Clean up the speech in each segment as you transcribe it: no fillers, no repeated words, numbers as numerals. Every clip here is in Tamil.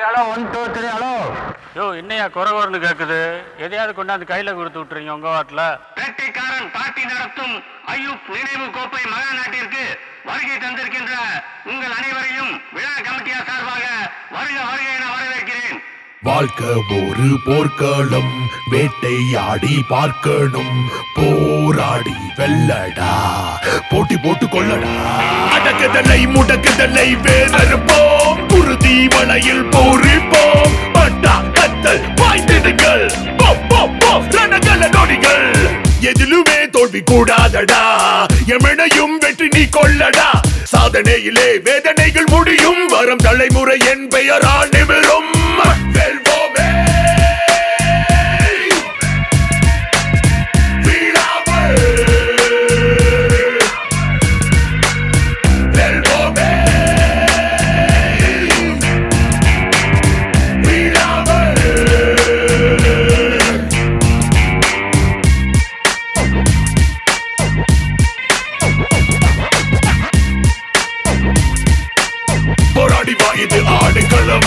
Hello 1 2 3 hello. யோ என்னையா குறவர்னு கேக்குது? எதையாவது கொண்டாந்து கையில கொடுத்து விட்டுறீங்க உங்க வாட்டில். வேட்டைக்காரன் பார்ட்டி நடத்தும் ஐயூப் நினைவு கோப்பை மகா நாட்டிற்கு வருகை தந்திருக்கின்ற உங்கள் அனைவரையும் விழா கமிட்டியார் சார்பாக வருக வருக என வரவேற்கிறேன். வாழ்க்கை ஒரு போர்க்களம், வேட்டையாடி பார்க்கணும், போராடி வெல்லடா, போட்டி போட்டு கொள்ளடா. அடக்குதலை முடக்குதலை வேறறுப்போம், குருதி வளையில் போரிப்போம், பட்டா கத்தல் பாய்ந்திடுங்கள், ரணகல நொடிகள். எதிலுமே தோல்வி கூடாதடா, எமனையும் வெற்றி நீ கொள்ளடா. சாதனையிலே வேதனைகள் முடியும், வரும் தலைமுறை என் பெயரால் நிமிரும். வெல்வோமே வீழாமல், வெல்வோமே வீழாமல். போராடி வா, இது ஆடுகளம்.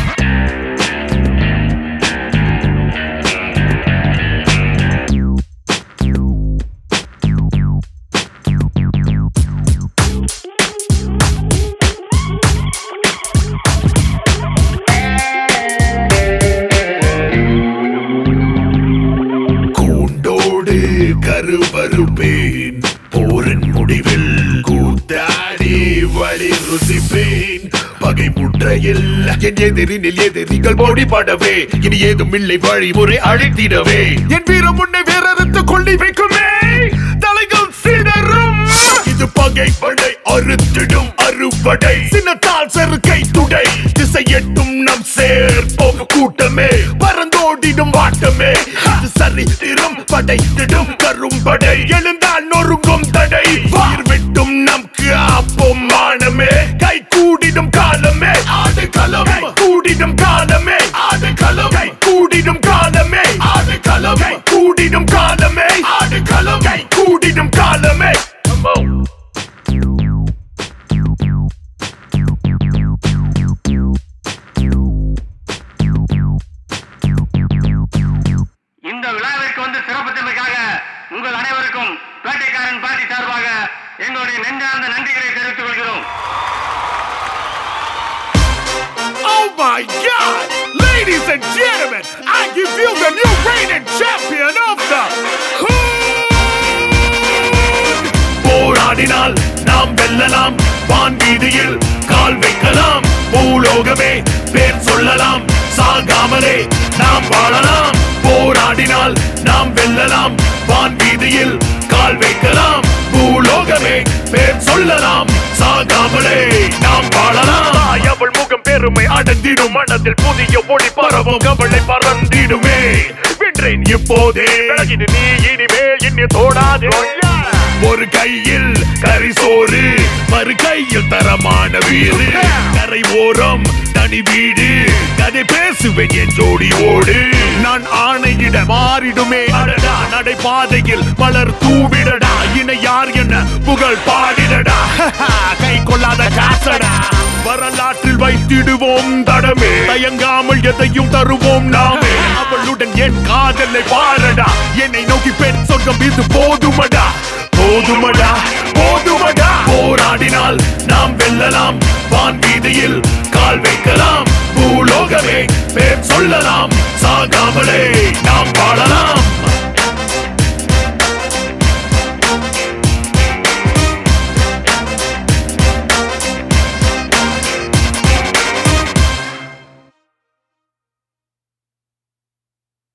கூண்டோடு கருவறுப்பேன், போரின் முடிவில் கூத்தாடி வழி ருசிப்பேன். பகை முற்றையில் என் எதிரினில் எதிரிகள் போடிப்படவே, இனி ஏதும் இல்லை வழிமுறை அழித்திடவே. என் வீரம் முன்னே வேறறுத்து கொள்ளி வைக்குமே, தலைகள் சிதறும். இது பகை படை அறுத்திடும் அறுபடை, சின்னத்தால் செருக்கை துடை, திசை எட்டும் நம் சேர்ப்போம் கூட்டமே, பறந்தோடிடும் வாட்டமே. இது சரித்திரம் படைத்திடும் கரும்படை, எழுந்தால் நொறுங்கும் தடை, வயிர் விட்டும் நம் காப்போம் மானமே. கை கூடிடும் காலமே ஆடு களம், கூடிடும் காலமே ஆடு களம், கூடிடும் காலமே ஆடு களம், கூடிடும் காலமே ஆடு களம், கூடிடும் காலமே. இந்த விழாவிற்கு வந்து சிறப்பித்தமைக்காக உங்கள் அனைவருக்கும் வேட்டைக்காரன் பார்ட்டி சார்பாக எங்களுடைய நெஞ்சார்ந்த நன்றிகளை தெரிவித்துக் கொள்கிறோம். Oh my God! Ladies and gentlemen, I give you the new reigning champion of the Hood! போராடினால் நாம் வெல்லலாம், வான் வீதியில் கால் வைக்கலாம், பூலோகமே பேர் சொல்லலாம், சாகாமலே நாம் வாழலாம். போராடினால் நாம் வெல்லலாம், வான் வீதியில் கால் வைக்கலாம், பூலோகமே பேர் சொல்லலாம், சாகாமலே நாம் வாழலாம். அவள் முகம் பெருமை அடைந்திடும், மனதில் புதிய ஒளி பரவும், கவலை பறந்திடுமே. வென்றேன் இப்போதே, நீ இனிமேல் என்னை தோடாதே. ஒரு கையில் கரிசோறு, மறு கையில் தரமான வீடு, கரை ஓரம் தனி வீடு, கதை பேசுவேன் என் ஜோடி ஓடு. நான் ஆணையிட மாறிடுமே அடடா, நடைபாதையில் மலர் தூவிடடா, இணை யார் என்ன புகழ் பாடிடடா, கை கொள்ளாத காசடா. வரலாற்றில் வைத்திடுவோம் தடமே, தயங்காமல் எதையும் தருவோம் நாமே. அவளுடன் என் காதலை பாரடா, என்னை நோக்கி பெண் சொர்க்கம் இது போதுமடா, போதுமடா போதுமடா. போராடினால் நாம் வெல்லலாம், வான் வீதியில் கால் வைக்கலாம், பூலோகமே பேர் சொல்லலாம், சாகாமலே நாம் வாழலாம்.